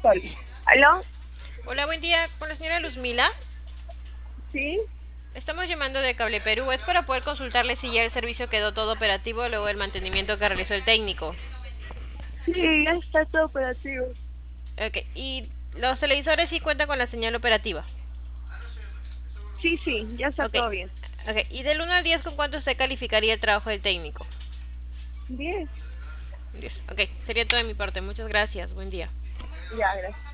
Sol. ¿Aló? Hola, buen día. Con la señora Luzmila. ¿Sí? Estamos llamando de Cable Perú. Es para poder consultarle si ya el servicio quedó todo operativo luego del mantenimiento que realizó el técnico. Sí, ya está todo operativo. Ok. Y los televisores sí cuentan con la señal operativa. Sí, sí, ya está Ok. todo bien. Ok. Y del 1 al 10, ¿con cuánto usted calificaría el trabajo del técnico? Bien, 10. Ok. Sería todo de mi parte. Muchas gracias. Buen día. ya, gracias.